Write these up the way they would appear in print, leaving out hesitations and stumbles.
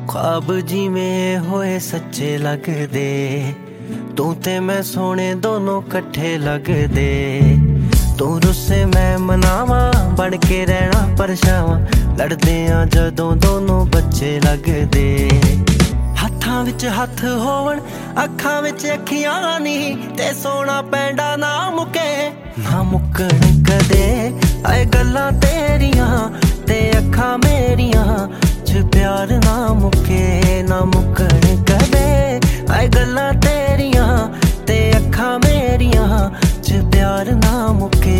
ख्वाब जिवें होए सच्चे लगदे, तू ते मैं सोने दोनों कट्ठे लगदे। तू रुस्से मैं मनावा, बन के रहना परछावां, लड़दे आ जदों दोनों बच्चे लगदे। हत्थां विच हत्थ होवन, अखां विच अखियां नी, ते सोना पैंदा ना मुके ना मुक्कण कदे। आए गल्लां तेरियां ते अखां मेरियां च प्यार ना मुके ना मुक्कण कदे। आए गल्लां तेरियां ते अखां मेरियां च प्यार ना मुके।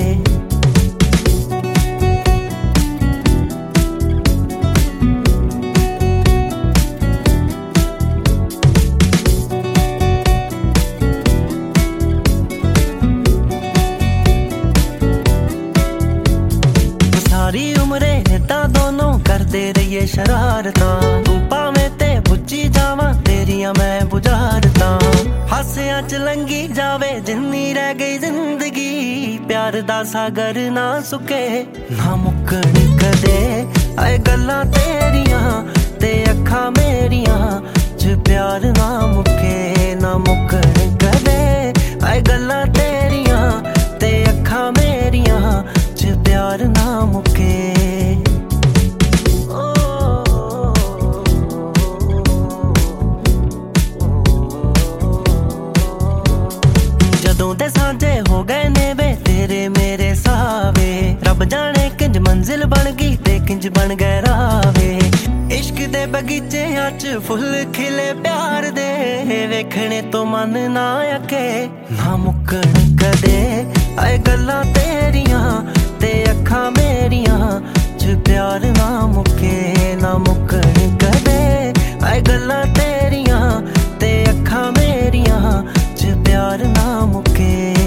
सारी उम्रे इदां दोनों करदे रहिए शरारतां, तू भावें ते बुझी जावां तेरियां मैं बुझारतां। हासियां च लंघी जावे जिन्नी रह गई जिंदगी, प्यार दा सागर ना सुके ना मुक्कण कदे। आए गल्लां तेरियां ते अखां मेरियां च प्यार ना मुके ना मुक्कण कदे। आए गल्लां तेरियां ते अखां मेरियां च प्यार ना मुके। जदों दे सांझे हो गए ने वे तेरे मेरे सावे, रब जाने किंज मंजिल बन गई ते किंज बन गए रावे। इश्क दे बगीचे च फुल खिले प्यार दे, वेखने तो मन ना अके ना मुक्कण कदे। आए गल्लां तेरियां ते अखां मेरियां च प्यार ना मुके ना मुक्कण कदे। आए गल्लां तेरियां ते अखां मेरियां च प्यार ना मुके।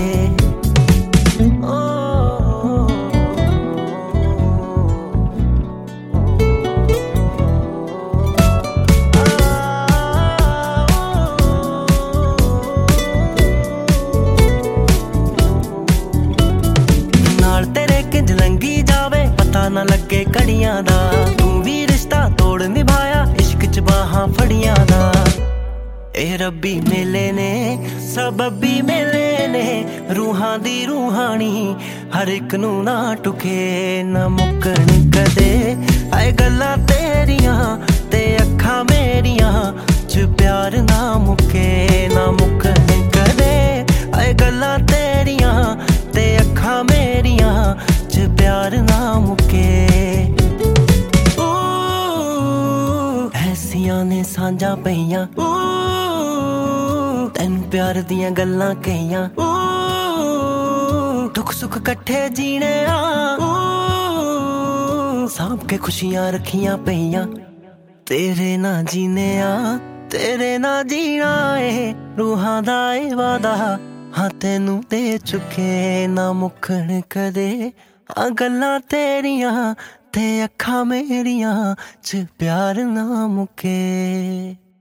लंघी जावे पता ना लगे घड़ियां दा, तू भी रिश्ता तोड़ निभाया इश्क च बाहां फड़ियां दा। ए रब्बी मेले ने सबबी मेले ने, रूहां दी रूहानी हर एक नू ना टुके ना मुक्कण कदे। आए गल्लां तेरियां ते अखां मेरियां च प्यार ना मुके ना मुक्कण कदे। आए गल्लां तेरियां ते अखां मेरियां च प्यार ना मुके। ऐसियां ने सांझां पईयां, तैनू प्यार दियां गल्लां कहियां, दुख सुख कट्ठे जीने आ, सांभ के खुशियां रखियां पईयां। तेरे ना जीने आ तेरे ना जीना ए, रूहां दा ए वादा हाँ तैनू दे चुके ना मुक्कण कदे। आ गल्लां तेरियां ते अखां मेरियां च प्यार ना मुके।